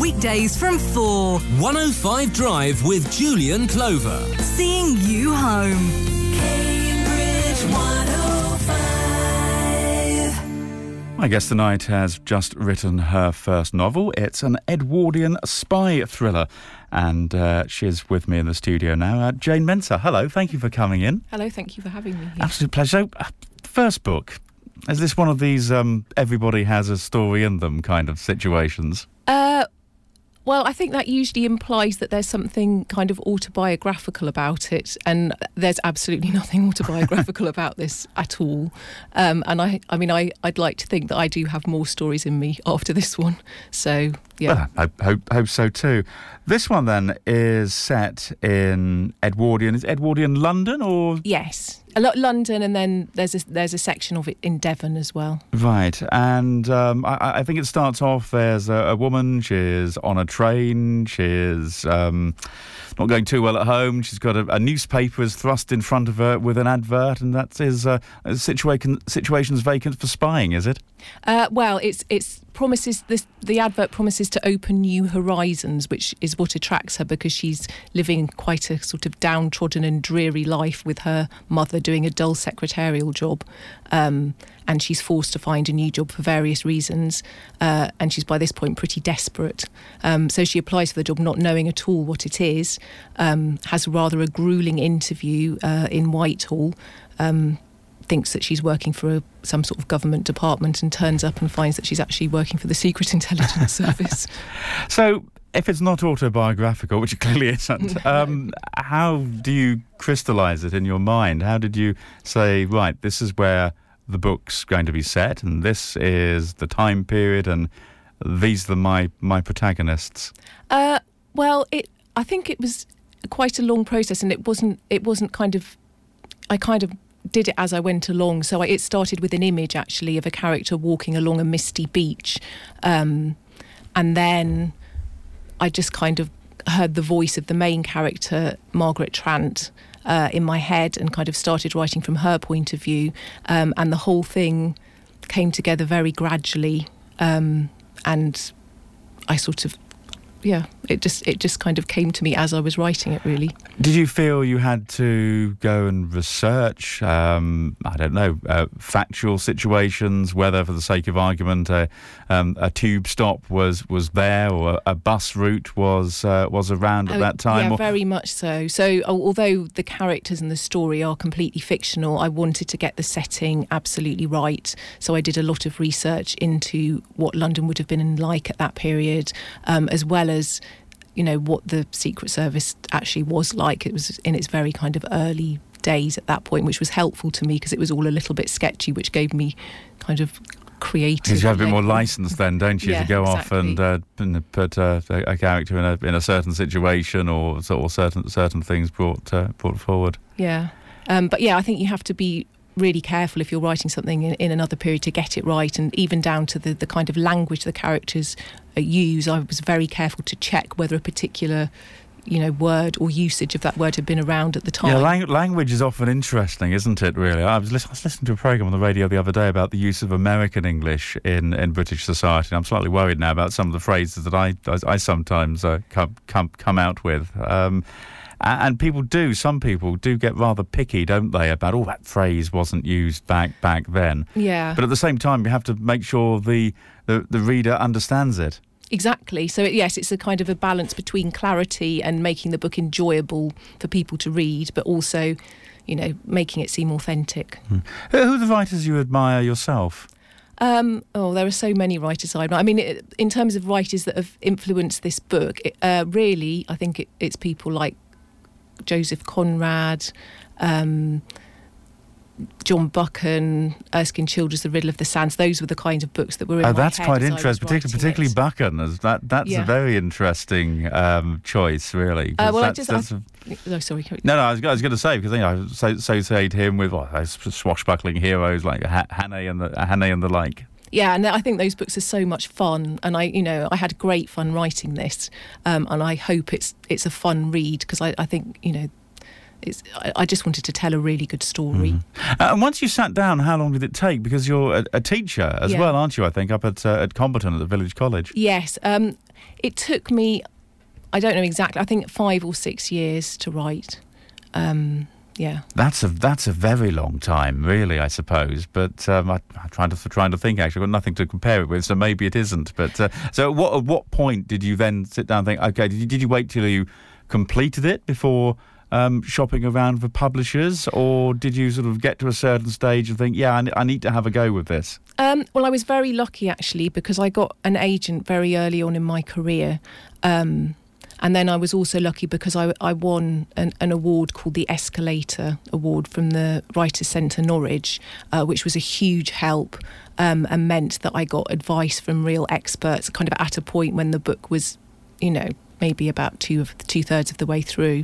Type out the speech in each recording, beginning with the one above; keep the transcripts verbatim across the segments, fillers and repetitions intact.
Weekdays from four. one oh five Drive with Julian Clover. Seeing you home. Cambridge one oh five. My guest tonight has just written her first novel. It's an Edwardian spy thriller. And uh, she's with me in the studio now. Uh, Jane Mensah, hello. Thank you for coming in. Hello, thank you for having me here. Absolute pleasure. So, uh, first book. Is this one of these um, everybody has a story in them kind of situations? Uh, well, I think that usually implies that there's something kind of autobiographical about it, and there's absolutely nothing autobiographical about this at all. Um, and I, I mean, I, I'd like to think that I do have more stories in me after this one. So, yeah. Well, I hope, hope so too. This one then is set in Edwardian. Is Edwardian London or? Yes. A lot London, and then there's a, there's a section of it in Devon as well. Right, and um, I, I think it starts off, there's a, a woman, she's on a train, she's um, not going too well at home, she's got a, a newspaper is thrust in front of her with an advert, and that is uh, situation, situations vacant for spying, is it? Uh, well, it's it's promises this, the advert promises to open new horizons, which is what attracts her, because she's living quite a sort of downtrodden and dreary life with her mother doing a dull secretarial job, um, and she's forced to find a new job for various reasons, uh, and she's by this point pretty desperate. Um, so she applies for the job not knowing at all what it is, um, has rather a gruelling interview uh, in Whitehall, um, thinks that she's working for a, some sort of government department, and turns up and finds that she's actually working for the Secret Intelligence Service. So, if it's not autobiographical, which it clearly isn't, um, how do you crystallise it in your mind? How did you say, right, this is where the book's going to be set, and this is the time period, and these are my, my protagonists? Uh, well, it. I think it was quite a long process, and it wasn't. It wasn't kind of. I kind of did it as I went along. So I, it started with an image, actually, of a character walking along a misty beach, um, and then I just kind of heard the voice of the main character, Margaret Trant, uh, in my head, and kind of started writing from her point of view. Um, and the whole thing came together very gradually. Um, and I sort of, yeah, it just it just kind of came to me as I was writing it, really. Did you feel you had to go and research, um, I don't know, uh, factual situations, whether for the sake of argument a, um, a tube stop was, was there, or a, a bus route was uh, was around at Oh, that time? Yeah, or... very much so. So although the characters and the story are completely fictional, I wanted to get the setting absolutely right. So I did a lot of research into what London would have been like at that period, um, as well as, you know, what the Secret Service actually was like. It was in its very kind of early days at that point, which was helpful to me because it was all a little bit sketchy, which gave me kind of creative. Because you have a bit more licence then, don't you, yeah, to go exactly. off and, uh, and put uh, a character in a in a certain situation, or or certain certain things brought uh, brought forward. Yeah, um, but yeah, I think you have to be really careful if you're writing something in, in another period to get it right, and even down to the, the kind of language the characters uh, use. I was very careful to check whether a particular, you know, word or usage of that word had been around at the time. Yeah, lang- language is often interesting, isn't it, really? I was, li- I was listening to a programme on the radio the other day about the use of American English in, in British society, and I'm slightly worried now about some of the phrases that I, I, I sometimes uh, come, come, come out with. Um, And people do, some people do get rather picky, don't they, about, oh, that phrase wasn't used back back then. Yeah. But at the same time, you have to make sure the, the, the reader understands it. Exactly. So, it, yes, it's a kind of a balance between clarity and making the book enjoyable for people to read, but also, you know, making it seem authentic. Hmm. Who are the writers you admire yourself? Um, oh, there are so many writers I admire. I mean, it, in terms of writers that have influenced this book, it, uh, really, I think it, it's people like Joseph Conrad, um, John Buchan, Erskine Childers, The Riddle of the Sands. Those were the kind of books that were in oh, my that's head quite as I was interesting, particularly, writing particularly it. Buchan. As that, that's Yeah. a very interesting um, choice, really. 'cause Uh, well, I that's, just... that's I, a, oh, sorry. no, no, I was, I was going to say, because you know, I so- associate him with well, those swashbuckling heroes like ha- Hannah and the Hannah and the like. Yeah, and I think those books are so much fun, and I, you know, I had great fun writing this, um, and I hope it's it's a fun read, because I, I think, you know, it's. I, I just wanted to tell a really good story. Mm. Uh, and once you sat down, how long did it take? Because you're a, a teacher as Yeah. well, aren't you? I think up at uh, at Comberton at the Village College. Yes, um, it took me. I don't know exactly. I think five or six years to write. Um, yeah. That's a that's a very long time, really, I suppose. But um, I, I'm trying to trying to think. Actually, I've got nothing to compare it with, so maybe it isn't. But uh, so, at what at what point did you then sit down and think? Okay, did you, did you wait till you completed it before um, shopping around for publishers, or did you sort of get to a certain stage and think, yeah, I, I need to have a go with this? Um, well, I was very lucky actually because I got an agent very early on in my career. Um, And then I was also lucky because I, I won an, an award called the Escalator Award from the Writers' Centre Norwich, uh, which was a huge help um, and meant that I got advice from real experts kind of at a point when the book was, you know, maybe about two of two thirds of the way through.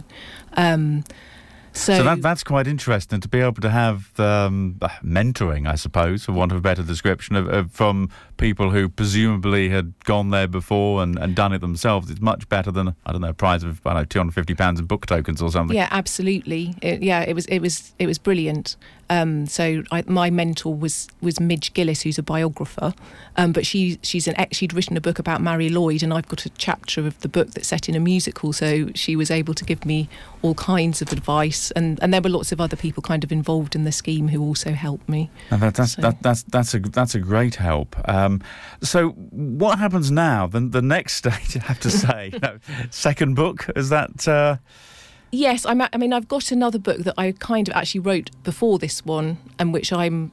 Um, so So that, that's quite interesting to be able to have um, mentoring, I suppose, for want of a better description, of, of, from people who presumably had gone there before and, and done it themselves. It's much better than, I don't know, a prize of, I don't know, two hundred fifty pounds in book tokens or something. Yeah, absolutely. It, yeah, it was it was it was brilliant. Um, so I, my mentor was was Midge Gillis, who's a biographer, um, but she she's an ex, she'd written a book about Mary Lloyd, and I've got a chapter of the book that's set in a musical. So she was able to give me all kinds of advice, and, and there were lots of other people kind of involved in the scheme who also helped me. And that, that's So- that, that's that's a that's a great help. Um, so what happens now? The the next stage, I have to say, no, second book, is that? Uh, Yes, I'm, I mean, I've got another book that I kind of actually wrote before this one, and which I'm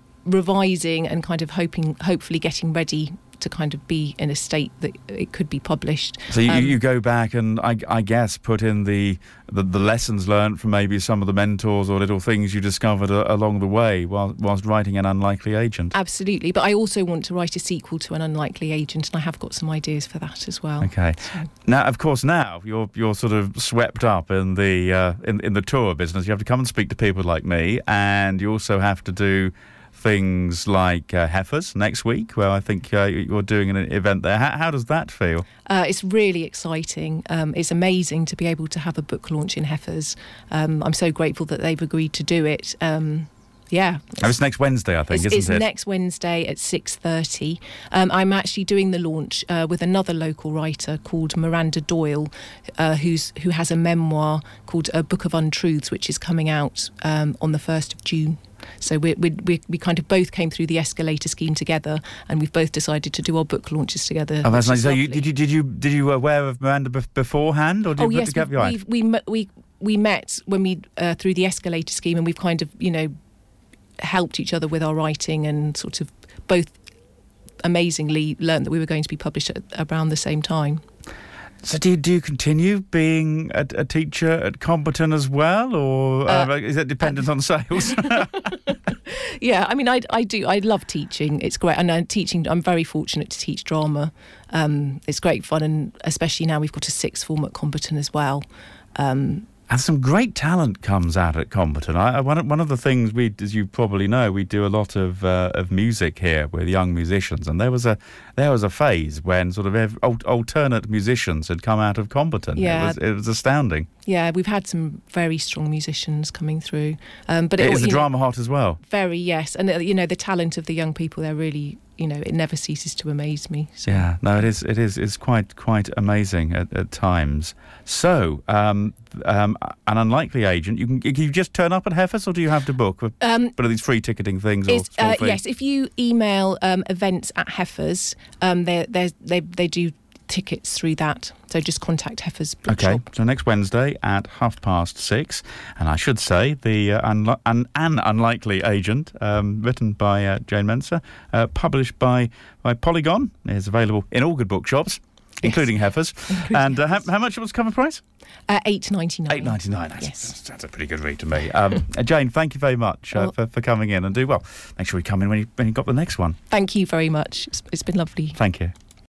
revising and kind of hoping, hopefully getting ready to kind of be in a state that it could be published. So you, Um, you go back and I, I guess put in the, the the lessons learned from maybe some of the mentors or little things you discovered a, along the way while, whilst writing An Unlikely Agent. Absolutely, but I also want to write a sequel to An Unlikely Agent, and I have got some ideas for that as well. Okay. So- Now, of course, now you're you're sort of swept up in the uh, in in the tour business. You have to come and speak to people like me, and you also have to do things like uh, Heifers next week, where I think uh, you're doing an event there. How, how does that feel? Uh, it's really exciting. Um, it's amazing to be able to have a book launch in Heifers. Um, I'm so grateful that they've agreed to do it. Um, yeah. Oh, it's next Wednesday, I think, It's, isn't it's it? next Wednesday at six thirty. Um, I'm actually doing the launch uh, with another local writer called Miranda Doyle, uh, who's who has a memoir called A Book of Untruths, which is coming out um, on the first of June. So we we we we kind of both came through the Escalator scheme together, and we've both decided to do our book launches together. Oh, that's which nice. is So you, lovely. did you did you did you aware of Miranda bef- beforehand, or did Oh you yes, put we together? we we we we met when we uh, through the Escalator scheme, and we've kind of you know helped each other with our writing, and sort of both amazingly learned that we were going to be published at around the same time. So do you, do you continue being a, a teacher at Comberton as well, or uh, Uh, is that dependent on sales? Yeah, I mean, I, I do. I love teaching. It's great. And I'm teaching, I'm very fortunate to teach drama. Um, it's great fun, and especially now we've got a sixth form at Comberton as well. Um, And some great talent comes out at Comberton. I, I, one, of, one of the things we, as you probably know, we do a lot of uh, of music here with young musicians, and there was a there was a phase when sort of ev- al- alternate musicians had come out of Comberton. Yeah. It was, it was astounding. yeah, we've had some very strong musicians coming through. Um, but Is the you know, drama hot as well? very, yes. And, uh, you know, the talent of the young people, they're really, you know, it never ceases to amaze me. So. Yeah, no, it is. It is. It's quite quite amazing at, at times. So, um, um, An Unlikely Agent. You can, can you just turn up at Heifers, or do you have to book? Um, But are these free ticketing things? Or It's, small uh, fee? yes, if you email um, events at Heifers, um, they they they they do tickets through that. So just contact Heifers Bookshop. Okay, so next Wednesday at half past six, and I should say the uh, unli- an, an Unlikely Agent, um, written by uh, Jane Menser, uh, published by by Polygon, is available in all good bookshops, including Heifers. And uh, how, how much was cover price? Uh, eight ninety nine. Eight ninety nine. That's, Yes. that's, that's a pretty good read to me. Um, uh, Jane, thank you very much uh, Well- for, for coming in, and do well. Make sure you come in when you when you got the next one. Thank you very much. It's, it's been lovely. Thank you.